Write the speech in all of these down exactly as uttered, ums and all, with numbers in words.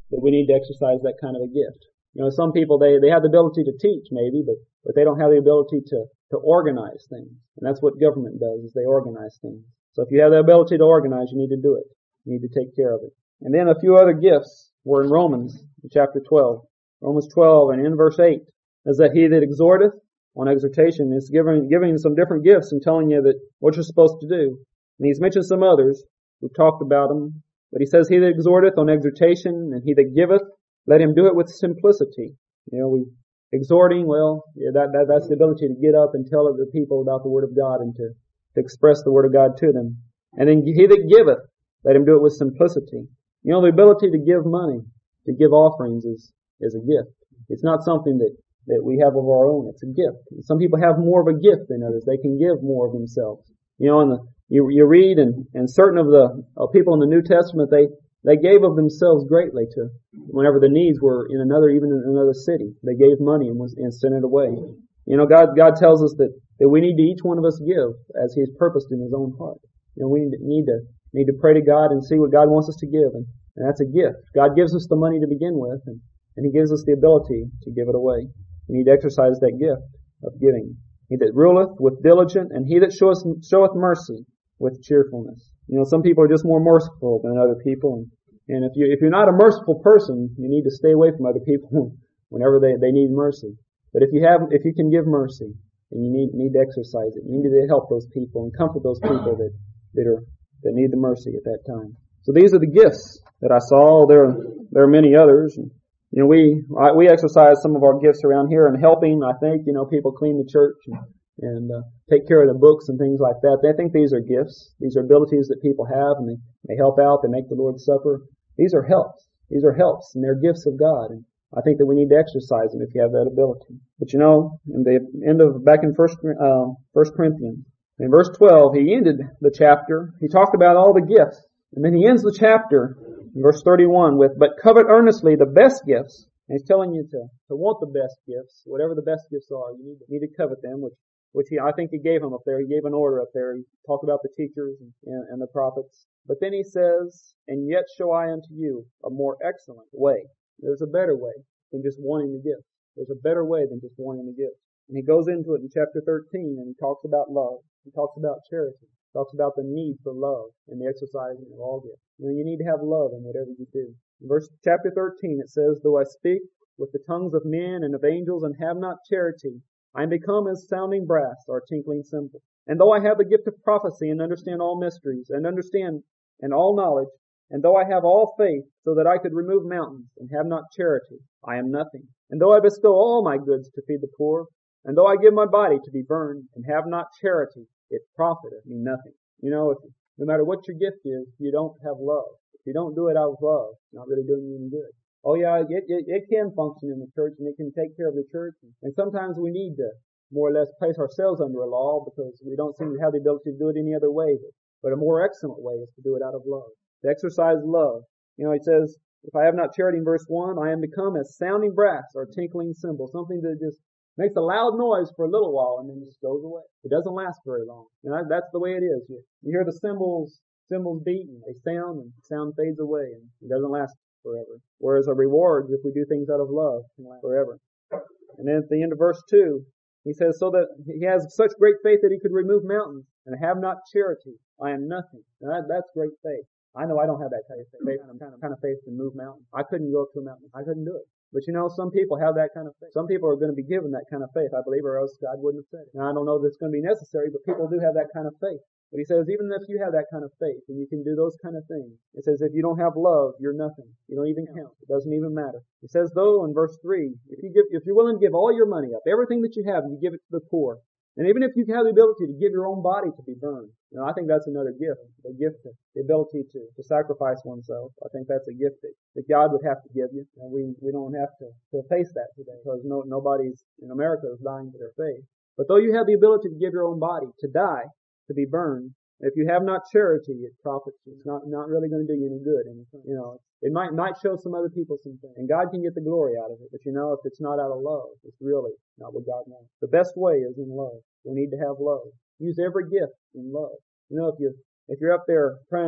that we need to exercise that kind of a gift. You know, some people, they, they have the ability to teach maybe, but, but they don't have the ability to, to organize things. And that's what government does, is they organize things. So if you have the ability to organize, you need to do it. You need to take care of it. And then a few other gifts were in Romans, in chapter twelve. Romans twelve, and in verse eight, is that he that exhorteth on exhortation is giving, giving some different gifts and telling you that what you're supposed to do. And he's mentioned some others. We've talked about them. But he says, he that exhorteth on exhortation, and he that giveth, let him do it with simplicity. You know, we, exhorting, well, yeah, that, that, that's the ability to get up and tell other people about the Word of God and to, to express the Word of God to them. And then he that giveth, let him do it with simplicity. You know, the ability to give money, to give offerings is, is a gift. It's not something that, that we have of our own. It's a gift. Some people have more of a gift than others. They can give more of themselves. You know, in the, you, you read, and, and certain of the uh, people in the New Testament, they, they gave of themselves greatly to, whenever the needs were in another, even in another city. They gave money and was, and sent it away. You know, God, God tells us that, that we need to, each one of us give as He's purposed in His own heart. You know, we need to, need to, need to pray to God and see what God wants us to give. And, and that's a gift. God gives us the money to begin with, and, and He gives us the ability to give it away. We need to exercise that gift of giving. He that ruleth with diligence, and he that showeth, showeth mercy with cheerfulness. You know, some people are just more merciful than other people, and, and if you if you're not a merciful person, you need to stay away from other people whenever they, they need mercy. But if you have if you can give mercy, then you need need to exercise it. You need to help those people and comfort those people that that are that need the mercy at that time. So these are the gifts that I saw. There there are many others. And, you know, we I, we exercise some of our gifts around here in helping. I think, you know, people clean the church and, and uh, take care of the books and things like that. They think these are gifts. These are abilities that people have, and they, they help out. They make the Lord's Supper. These are helps. These are helps, and they're gifts of God. And I think that we need to exercise them if you have that ability. But you know, in the end of back in First uh, First Corinthians, in verse twelve, he ended the chapter. He talked about all the gifts, and then he ends the chapter in verse thirty-one with, "But covet earnestly the best gifts." And he's telling you to to want the best gifts, whatever the best gifts are. You need to, need to covet them, which which he I think he gave them up there. He gave an order up there. He talked about the teachers and, and, and the prophets. But then he says, "And yet show I unto you a more excellent way." There's a better way than just wanting the gift. There's a better way than just wanting the gift. And he goes into it in chapter thirteen, and he talks about love. He talks about charity. He talks about the need for love and the exercising of all gifts. You know, you need to have love in whatever you do. In verse chapter thirteen, it says, "Though I speak with the tongues of men and of angels and have not charity, I am become as sounding brass or tinkling cymbal. And though I have the gift of prophecy and understand all mysteries and understand and all knowledge, and though I have all faith so that I could remove mountains and have not charity, I am nothing. And though I bestow all my goods to feed the poor, and though I give my body to be burned and have not charity, it profiteth me nothing." You know, if, no matter what your gift is, if you don't have love, if you don't do it out of love, it's not really doing you any good. Oh yeah, it, it, it can function in the church, and it can take care of the church. And sometimes we need to more or less place ourselves under a law because we don't seem to have the ability to do it any other way. But, but a more excellent way is to do it out of love. To exercise love. You know, it says, "If I have not charity," in verse one, "I am become as sounding brass or tinkling cymbal." Something that just makes a loud noise for a little while and then just goes away. It doesn't last very long. And that, that's the way it is. You, you hear the cymbals, cymbals beat, and they sound, and sound fades away, and it doesn't last forever. Whereas a reward, if we do things out of love, can last forever. And then at the end of verse two, he says, "So that he has such great faith that he could remove mountains, and have not charity, I am nothing." And that, that's great faith. I know I don't have that kind of faith, kind of, kind of faith to move mountains. I couldn't go up to a mountain. I couldn't do it. But you know, some people have that kind of faith. Some people are going to be given that kind of faith, I believe, or else God wouldn't have said it. Now, I don't know that it's going to be necessary, but people do have that kind of faith. But he says, even if you have that kind of faith and you can do those kind of things, it says if you don't have love, you're nothing. You don't even count. It doesn't even matter. It says, though, in verse three, if you give, if you're willing to give all your money up, everything that you have, and you give it to the poor, and even if you have the ability to give your own body to be burned, you know, I think that's another gift, a gift, the ability to, to sacrifice oneself. I think that's a gift that, that God would have to give you, and we, we don't have to, to face that today, because no, nobody's in America is dying for their faith. But though you have the ability to give your own body, to die, to be burned, if you have not charity, it profits you. It's not, not really going to do you any good. And, you know, it might, might show some other people some things. And God can get the glory out of it. But you know, if it's not out of love, it's really not what God wants. The best way is in love. We need to have love. Use every gift in love. You know, if you, if you're up there trying to,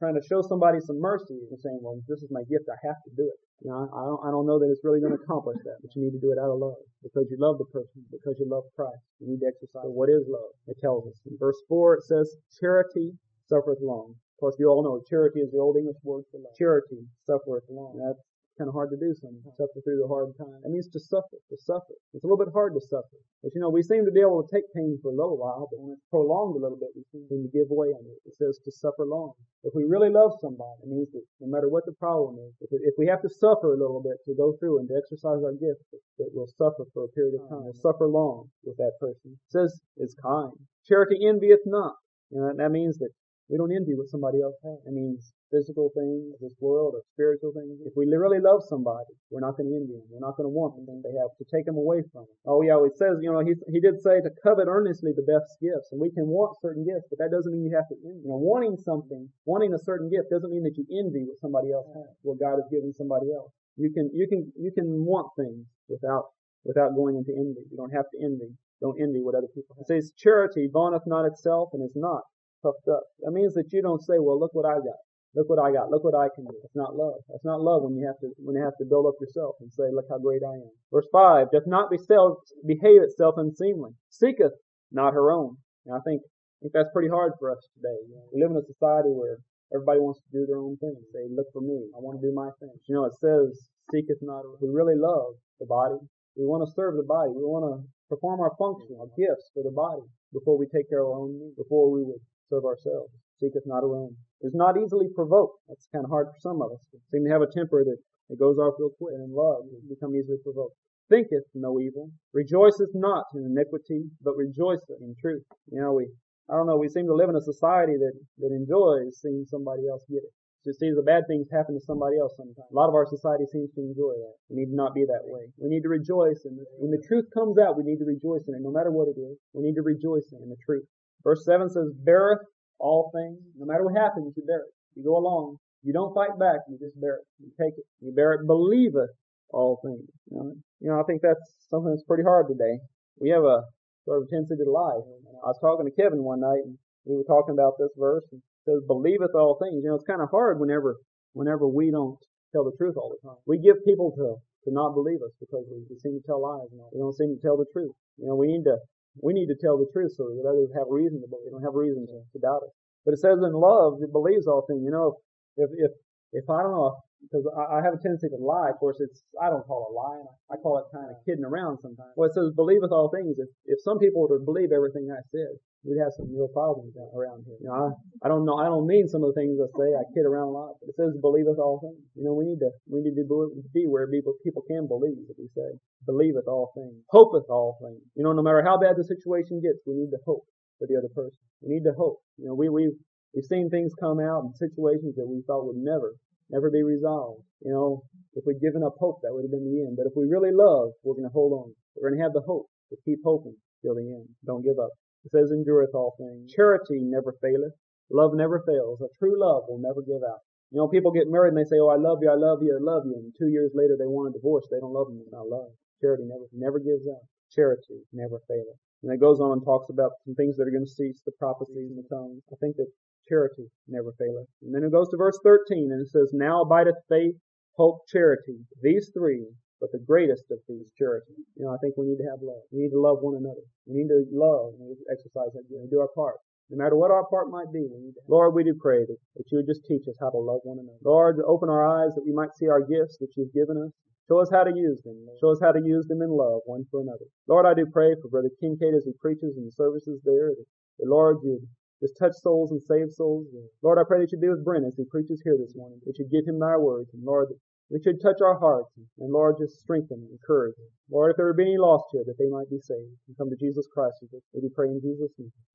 trying to show somebody some mercy and saying, well, this is my gift, I have to do it. You know, I don't, I don't know that it's really going to accomplish that, but you need to do it out of love. Because you love the person, because you love Christ. You need to exercise. So what is love? It tells us. In verse four it says, charity suffereth long. Of course, you all know charity is the old English word for love. Charity suffereth long. That's kind of hard to do sometimes. Suffer through the hard time. That means to suffer, to suffer. It's a little bit hard to suffer. But you know, we seem to be able to take pain for a little while, but when it's prolonged a little bit, we seem to give way under it. It says to suffer long. If we really love somebody, it means that no matter what the problem is, if, it, if we have to suffer a little bit to go through and to exercise our gift, that we'll suffer for a period of time. We'll suffer long with that person. It says it's kind. Charity envieth not. You know, that means that we don't envy what somebody else has. It means physical things, this world, or spiritual things. If we really love somebody, we're not going to envy them. We're not going to want the things they have, to take them away from them. Oh yeah, it says, you know, he, he did say to covet earnestly the best gifts. And we can want certain gifts, but that doesn't mean you have to envy. You know, wanting something, wanting a certain gift doesn't mean that you envy what somebody else has, what God has given somebody else. You can, you can, you can want things without, without going into envy. You don't have to envy. Don't envy what other people have. It says charity vaunteth not itself and is not puffed up. That means that you don't say, well, look what I got. Look what I got. Look what I can do. It's not love. That's not love when you have to, when you have to build up yourself and say, look how great I am. Verse five, doth not self, behave itself unseemly. Seeketh not her own. And I think, I think that's pretty hard for us today. You know, we live in a society where everybody wants to do their own thing. Say, look for me. I want to do my thing. You know, it says, seeketh not her own. We really love the body. We want to serve the body. We want to perform our function, our gifts for the body before we take care of our own needs, before we would serve ourselves. Seeketh not her own. Is not easily provoked. That's kind of hard for some of us. We seem to have a temper that it goes off real quick, and in love, we become easily provoked. Thinketh no evil. Rejoiceth not in iniquity, but rejoiceth in truth. You know, we, I don't know, we seem to live in a society that, that enjoys seeing somebody else get it. Just sees the bad things happen to somebody else sometimes. A lot of our society seems to enjoy that. We need to not be that way. We need to rejoice in it. When the truth comes out, we need to rejoice in it, no matter what it is. We need to rejoice in the truth. Verse seven says, beareth all things. No matter what happens, you bear it. You go along. You don't fight back. You just bear it. You take it. You bear it. Believeth all things. You know, you know, I think that's something that's pretty hard today. We have a sort of tendency to lie. I was talking to Kevin one night, and we were talking about this verse. And it says, believeth all things. You know, it's kind of hard whenever, whenever we don't tell the truth all the time. We give people to, to not believe us because we, we seem to tell lies. And we don't seem to tell the truth. You know, we need to We need to tell the truth so that others have reason to believe. They don't have reason to, to doubt us. But it says in love, it believes all things. You know, if, if, if I don't know, because I, I have a tendency to lie. Of course, it's, I don't call it lying. I call it kind of kidding around sometimes. Well, it says believeth all things. If, if some people were to believe everything I said, we'd have some real problems around here. You know, I, I don't know, I don't mean some of the things I say. I kid around a lot. But it says believeth all things. You know, we need to, we need to be where people, people can believe, if we say. Believeth all things. Hopeth all things. You know, no matter how bad the situation gets, we need to hope for the other person. We need to hope. You know, we, we've, we've seen things come out in situations that we thought would never, never be resolved. You know, if we'd given up hope, that would have been the end. But if we really love, we're going to hold on. We're going to have the hope to keep hoping till the end. Don't give up. It says, endureth all things. Charity never faileth. Love never fails. A true love will never give out. You know, people get married and they say, oh, I love you, I love you, I love you. And two years later they want a divorce. They don't love them. It's not love. Charity never, never gives out. Charity never faileth. And it goes on and talks about some things that are going to cease, the prophecies and the tongues. I think that charity never faileth. And then it goes to verse thirteen and it says, now abideth faith, hope, charity. These three, but the greatest of these, charity. You know, I think we need to have love. We need to love one another. We need to love and exercise that and do our part. No matter what our part might be, we need to. Lord, we do pray that, that you would just teach us how to love one another. Lord, open our eyes that we might see our gifts that you've given us. Show us how to use them. Show us how to use them in love one for another. Lord, I do pray for Brother Kincaid as he preaches in the services there. That, that Lord, you'd just touch souls and save souls. And Lord, I pray that you be with Brent as he preaches here this morning. That you'd give him thy words. And Lord, that it should touch our hearts. And Lord, just strengthen and encourage. Lord, if there be any lost here, that they might be saved and come to Jesus Christ. We do pray in Jesus' name.